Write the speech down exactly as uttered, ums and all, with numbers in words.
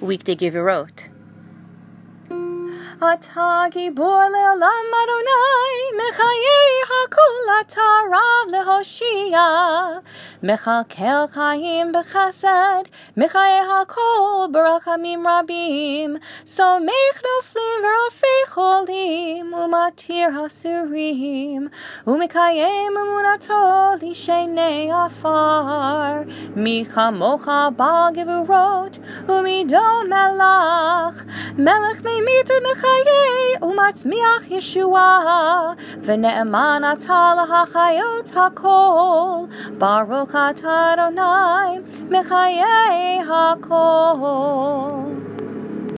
weekday Givorot. אתה גיבור לעולם אדוני, מחיי הכול אתה רב להושיע, מכלכל חיים בחסד, מחיי הכל ברחמים רבים, סומך נופלים ורופא חולים, ומתיר אסורים, ומקיים אמונתו לשני עפר. מי כמוך בעל גבורות, ומידו מלך, מלך ממית ומחיי ומצמיח ישועה, ונאמן אתה להחיות הכל, ברוך אתה אדוני מחיי הכל.